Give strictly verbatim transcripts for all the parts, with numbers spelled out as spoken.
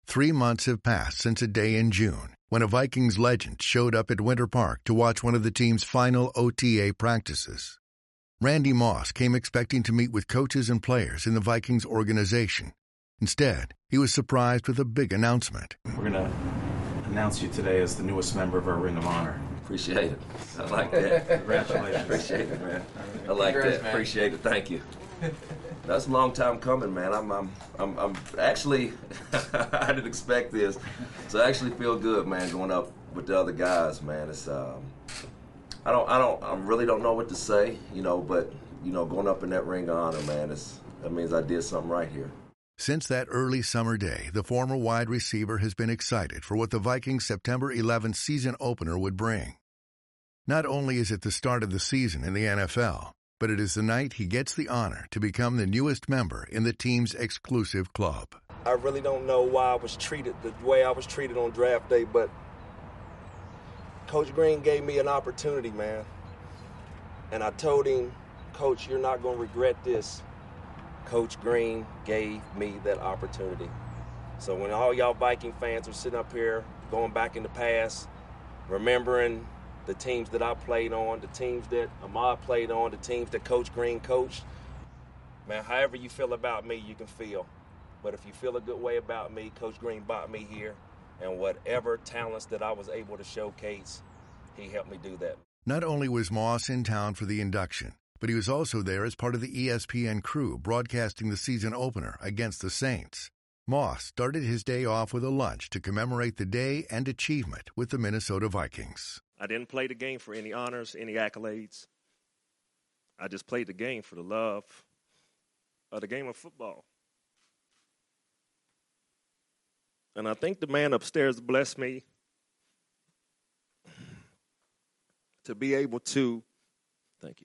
Three months have passed since a day in June when a Vikings legend showed up at Winter Park to watch one of the team's final O T A practices. Randy Moss came expecting to meet with coaches and players in the Vikings organization. Instead, he was surprised with a big announcement. We're going to announce you today as the newest member of our Ring of Honor. Appreciate it. I like that. Congratulations. Appreciate it, man. I like Congrats, that. Man. Appreciate it. Thank you. That's a long time coming, man. I'm, I'm, I'm, I'm actually, I didn't expect this, so I actually feel good, man, going up with the other guys, man. It's, um, I don't, I don't, I really don't know what to say, you know, but you know, going up in that Ring of Honor, man, it's, that means I did something right here. Since that early summer day, the former wide receiver has been excited for what the Vikings' September eleventh season opener would bring. Not only is it the start of the season in the N F L, but it is the night he gets the honor to become the newest member in the team's exclusive club. I really don't know why I was treated the way I was treated on draft day, but Coach Green gave me an opportunity, man. And I told him, Coach, you're not going to regret this. Coach Green gave me that opportunity. So when all y'all Viking fans are sitting up here, going back in the past, remembering the teams that I played on, the teams that Ahmad played on, the teams that Coach Green coached. Man, however you feel about me, you can feel. But if you feel a good way about me, Coach Green brought me here, and whatever talents that I was able to showcase, he helped me do that. Not only was Moss in town for the induction, but he was also there as part of the E S P N crew broadcasting the season opener against the Saints. Moss started his day off with a lunch to commemorate the day and achievement with the Minnesota Vikings. I didn't play the game for any honors, any accolades. I just played the game for the love of the game of football. And I think the man upstairs blessed me to be able to, thank you,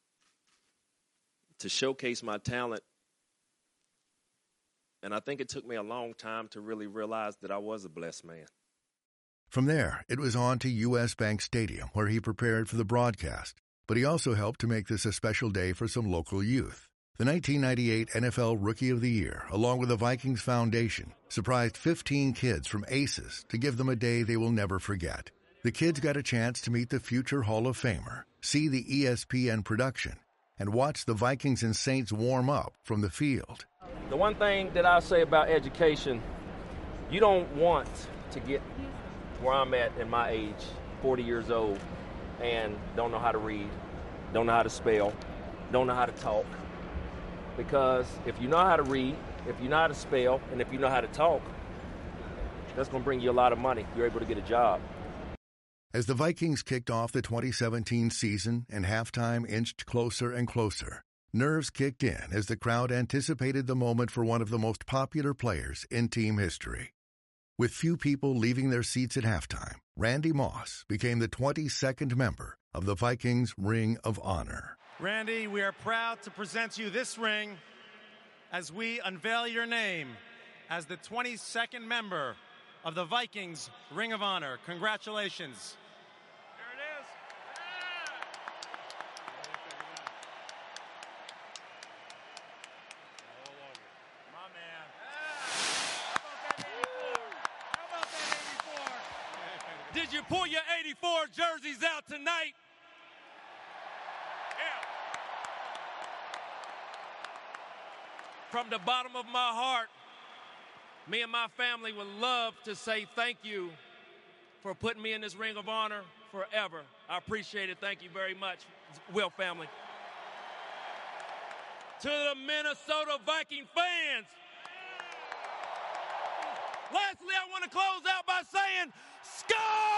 to showcase my talent. And I think it took me a long time to really realize that I was a blessed man. From there, it was on to U S Bank Stadium, where he prepared for the broadcast. But he also helped to make this a special day for some local youth. The nineteen ninety-eight N F L Rookie of the Year, along with the Vikings Foundation, surprised fifteen kids from ACES to give them a day they will never forget. The kids got a chance to meet the future Hall of Famer, see the E S P N production, and watch the Vikings and Saints warm up from the field. The one thing that I say about education, you don't want to get where I'm at in my age, forty years old, and don't know how to read, don't know how to spell, don't know how to talk. Because if you know how to read, if you know how to spell, and if you know how to talk, that's going to bring you a lot of money. You're able to get a job. As the Vikings kicked off the twenty seventeen season and halftime inched closer and closer, nerves kicked in as the crowd anticipated the moment for one of the most popular players in team history. With few people leaving their seats at halftime, Randy Moss became the twenty-second member of the Vikings Ring of Honor. Randy, we are proud to present you this ring as we unveil your name as the twenty-second member of the Vikings Ring of Honor. Congratulations. There it is. My man. How about that eighty-four? Did you pull your eighty-four jerseys out tonight? Yeah. From the bottom of my heart, me and my family would love to say thank you for putting me in this Ring of Honor forever. I appreciate it. Thank you very much, Will family. To the Minnesota Viking fans, lastly, I want to close out by saying, Skol!